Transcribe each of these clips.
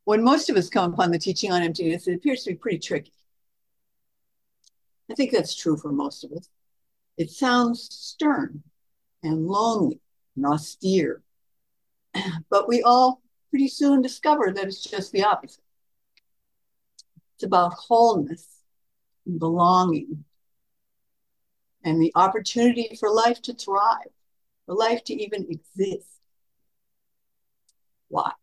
When most of us come upon the teaching on emptiness, it appears to be pretty tricky. I think that's true for most of us. It sounds stern and lonely and austere, but we all pretty soon discover that it's just the opposite. It's about wholeness and belonging and the opportunity for life to thrive, for life to even exist. Why?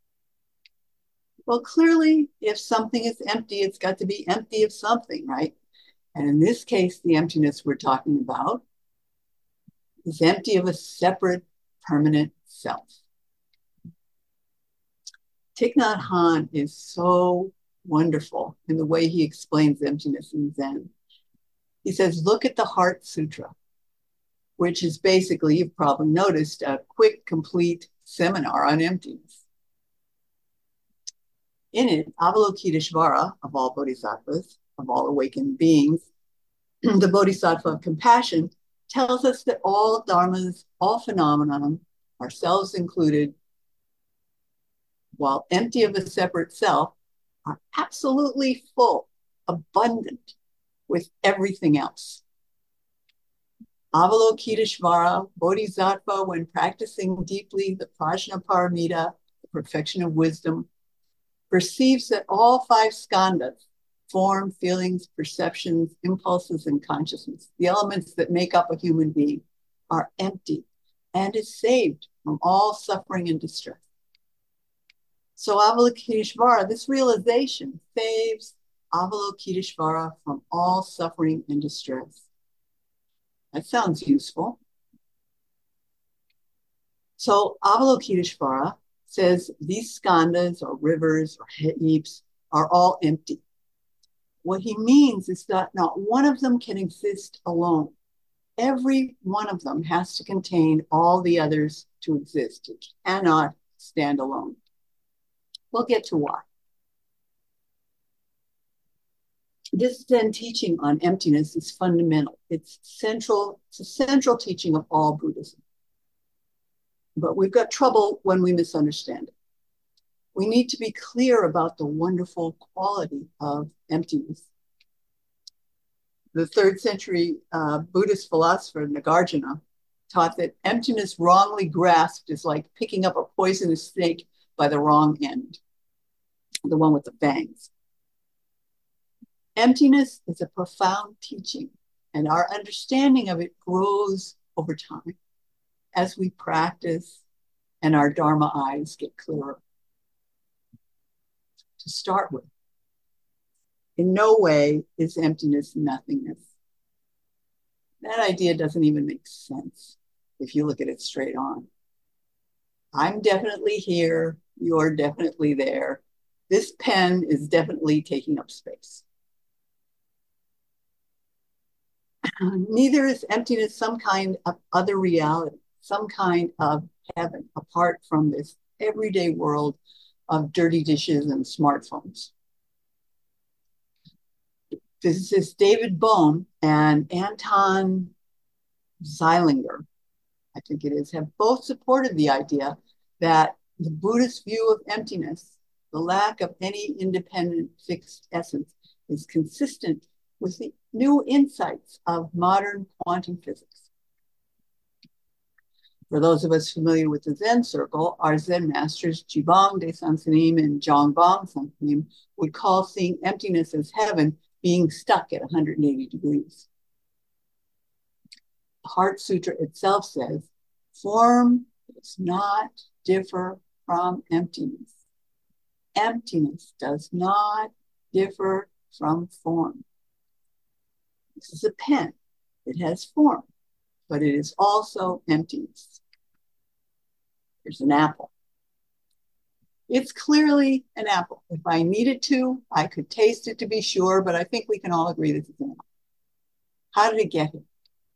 Well, clearly, if something is empty, it's got to be empty of something, right? And in this case, the emptiness we're talking about is empty of a separate, permanent self. Thich Nhat Hanh is so wonderful in the way he explains emptiness in Zen. He says, look at the Heart Sutra, which is basically, you've probably noticed, a quick, complete seminar on emptiness. In it, Avalokiteshvara, of all bodhisattvas, of all awakened beings, the bodhisattva of compassion, tells us that all dharmas, all phenomena, ourselves included, while empty of a separate self, are absolutely full, abundant with everything else. Avalokiteshvara, bodhisattva, when practicing deeply the prajnaparamita, the perfection of wisdom, perceives that all five skandhas, form, feelings, perceptions, impulses, and consciousness, the elements that make up a human being, are empty and is saved from all suffering and distress. So Avalokiteshvara, this realization saves Avalokiteshvara from all suffering and distress. That sounds useful. So Avalokiteshvara says these skandhas or rivers or heaps are all empty. What he means is that not one of them can exist alone. Every one of them has to contain all the others to exist. It cannot stand alone. We'll get to why. This Zen teaching on emptiness is fundamental. It's central. It's a central teaching of all Buddhism. But we've got trouble when we misunderstand it. We need to be clear about the wonderful quality of emptiness. The 3rd century Buddhist philosopher Nagarjuna taught that emptiness wrongly grasped is like picking up a poisonous snake by the wrong end, the one with the fangs. Emptiness is a profound teaching, and our understanding of it grows over time as we practice and our Dharma eyes get clearer. To start with, in no way is emptiness nothingness. That idea doesn't even make sense if you look at it straight on. I'm definitely here, you're definitely there. This pen is definitely taking up space. Neither is emptiness some kind of other reality, some kind of heaven apart from this everyday world of dirty dishes and smartphones. Physicists David Bohm and Anton Zeilinger, I think it is, have both supported the idea that the Buddhist view of emptiness, the lack of any independent fixed essence, is consistent with the new insights of modern quantum physics. For those of us familiar with the Zen circle, our Zen masters, Jibang De Sansanim and Zhongbang Sansanim, would call seeing emptiness as heaven being stuck at 180 degrees. The Heart Sutra itself says, form does not differ from emptiness. Emptiness does not differ from form. This is a pen. It has form, but it is also emptiness. Here's an apple. It's clearly an apple. If I needed to, I could taste it to be sure, but I think we can all agree this is an apple. How did it get here?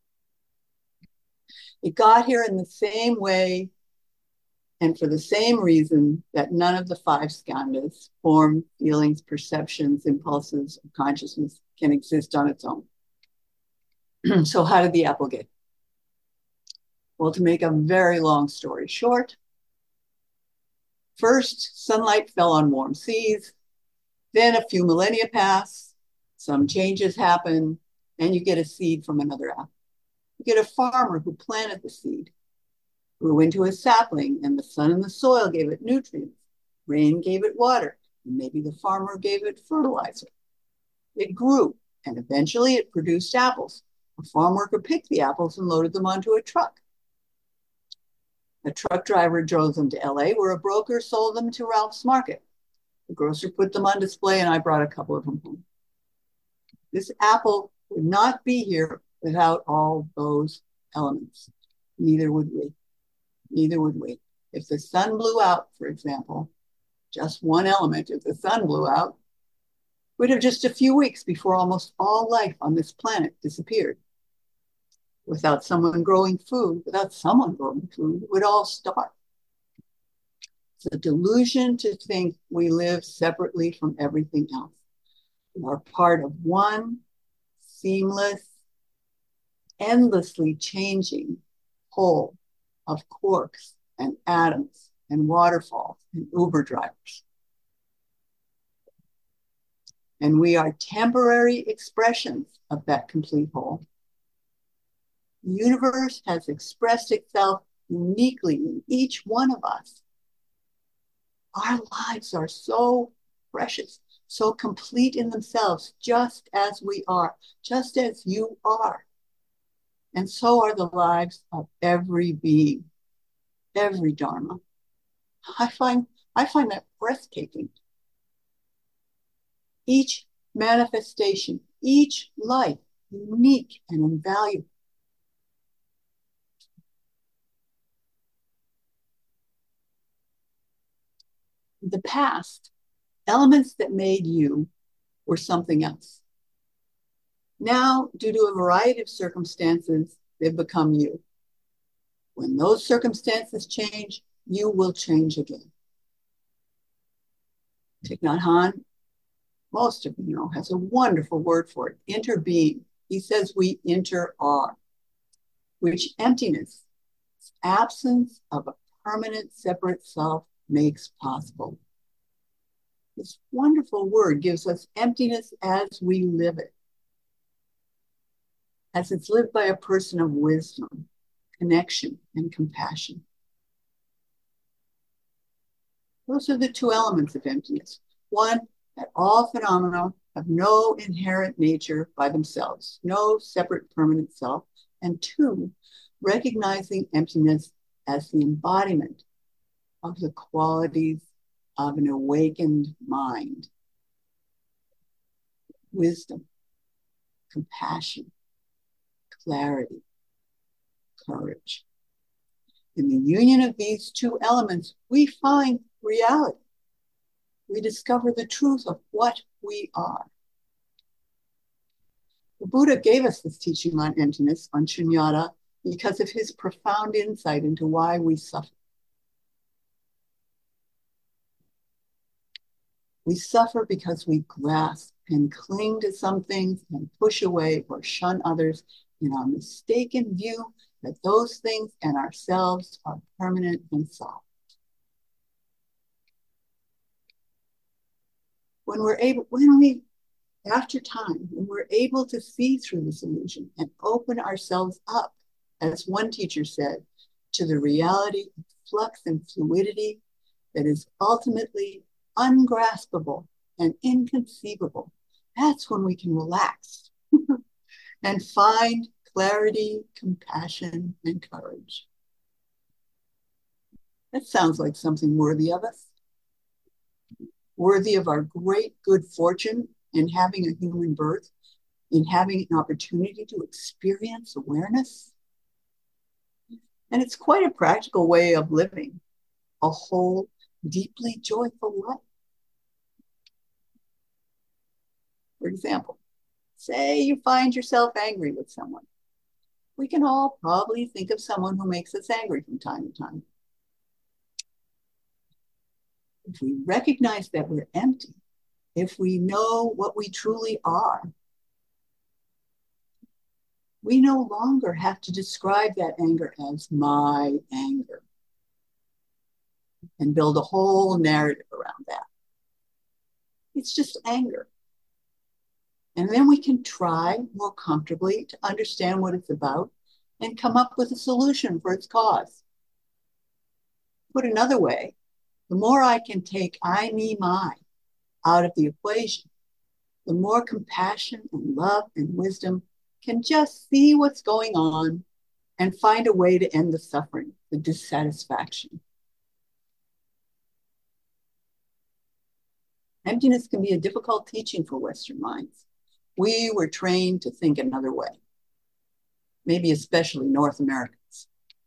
It got here in the same way and for the same reason that none of the five skandhas, form, feelings, perceptions, impulses, or consciousness, can exist on its own. So how did the apple get? Well, to make a very long story short, First, sunlight fell on warm seas. Then a few millennia pass, some changes happen, and you get a seed from another apple. You get a farmer who planted the seed, grew into a sapling, and the sun and the soil gave it nutrients. Rain gave it water, and maybe the farmer gave it fertilizer. It grew, and eventually it produced apples. A farm worker picked the apples and loaded them onto a truck. A truck driver drove them to LA, where a broker sold them to Ralph's Market. The grocer put them on display, and I brought a couple of them home. This apple would not be here without all those elements. Neither would we. Neither would we. If the sun blew out, for example, just one element, if the sun blew out, we'd have just a few weeks before almost all life on this planet disappeared. Without someone growing food, we'd all starve. It's a delusion to think we live separately from everything else. We are part of one seamless, endlessly changing whole of quarks and atoms and waterfalls and Uber drivers. And we are temporary expressions of that complete whole. The universe has expressed itself uniquely in each one of us. Our lives are so precious, so complete in themselves, just as we are, just as you are. And so are the lives of every being, every Dharma. I find that breathtaking. Each manifestation, each life, unique and invaluable. In the past, elements that made you were something else. Now, due to a variety of circumstances, they've become you. When those circumstances change, you will change again. Thich Nhat Hanh, most of you know, has a wonderful word for it, interbeing. He says we inter-are, which emptiness, absence of a permanent separate self, makes possible. This wonderful word gives us emptiness as we live it, as it's lived by a person of wisdom, connection, and compassion. Those are the two elements of emptiness. One, that all phenomena have no inherent nature by themselves, no separate permanent self. And two, recognizing emptiness as the embodiment of the qualities of an awakened mind. Wisdom, compassion, clarity, courage. In the union of these two elements, we find reality. We discover the truth of what we are. The Buddha gave us this teaching on emptiness, on shunyata, because of his profound insight into why we suffer. We suffer because we grasp and cling to some things and push away or shun others in our mistaken view that those things and ourselves are permanent and solid. After time, when we're able to see through this illusion and open ourselves up, as one teacher said, to the reality of flux and fluidity that is ultimately ungraspable and inconceivable, that's when we can relax and find clarity, compassion, and courage. That sounds like something worthy of us, worthy of our great good fortune in having a human birth, in having an opportunity to experience awareness. And it's quite a practical way of living a whole, deeply joyful life. For example, say you find yourself angry with someone. We can all probably think of someone who makes us angry from time to time. If we recognize that we're empty, if we know what we truly are, we no longer have to describe that anger as my anger. and build a whole narrative around that. It's just anger. And then we can try more comfortably to understand what it's about and come up with a solution for its cause. Put another way, the more I can take I, me, my out of the equation, the more compassion and love and wisdom can just see what's going on and find a way to end the suffering, the dissatisfaction. Emptiness can be a difficult teaching for Western minds. We were trained to think another way, maybe especially North Americans.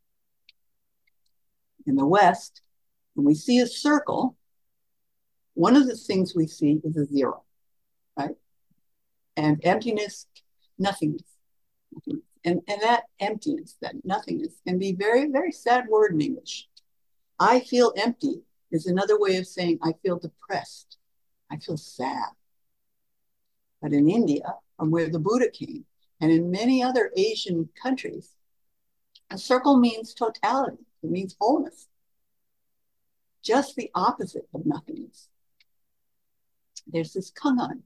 In the West, when we see a circle, one of the things we see is a zero, right? And emptiness, nothingness. And that emptiness, that nothingness, can be a very, very sad word in English. I feel empty is another way of saying I feel depressed. I feel sad. But in India, from where the Buddha came, and in many other Asian countries, a circle means totality. It means wholeness. Just the opposite of nothingness. There's this Kangan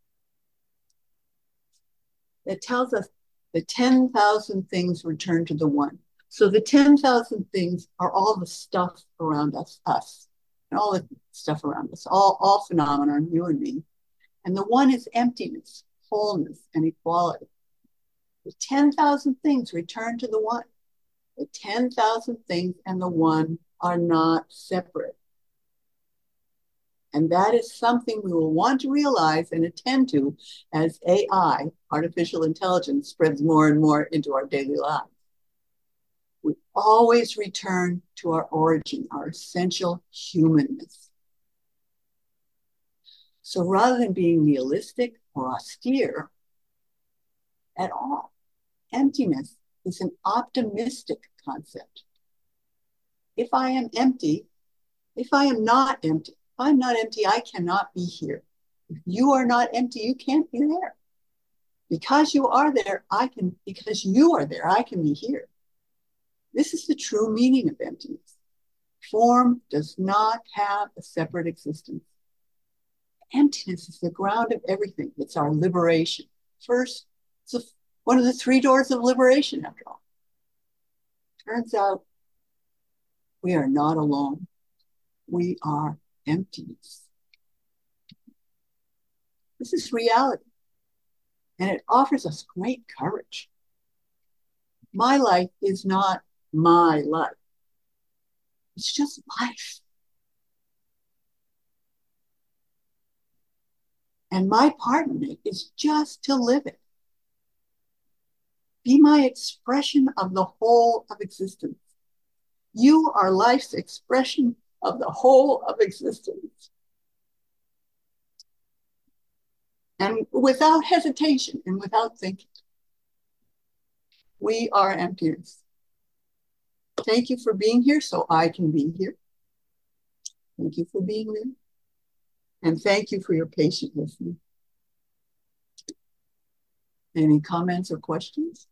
that tells us the 10,000 things return to the one. So the 10,000 things are all the stuff around us, and all the stuff around us, all phenomena, you and me. And the one is emptiness, wholeness, and equality. The 10,000 things return to the one. The 10,000 things and the one are not separate. And that is something we will want to realize and attend to as AI, artificial intelligence, spreads more and more into our daily lives. We always return to our origin, our essential humanness. So rather than being nihilistic or austere at all, emptiness is an optimistic concept. If I am empty, if I am not empty, if I'm not empty, I cannot be here. If you are not empty, you can't be there. Because you are there, because you are there, I can be here. This is the true meaning of emptiness. Form does not have a separate existence. Emptiness is the ground of everything. It's our liberation. First, it's one of the three doors of liberation, after all. Turns out we are not alone. We are emptiness. This is reality, and it offers us great courage. My life is not my life. It's just life. And my part in it is just to live it. Be my expression of the whole of existence. You are life's expression of the whole of existence. And without hesitation and without thinking, we are emptiness. Thank you for being here so I can be here. Thank you for being there. And thank you for your patient listening. Any comments or questions?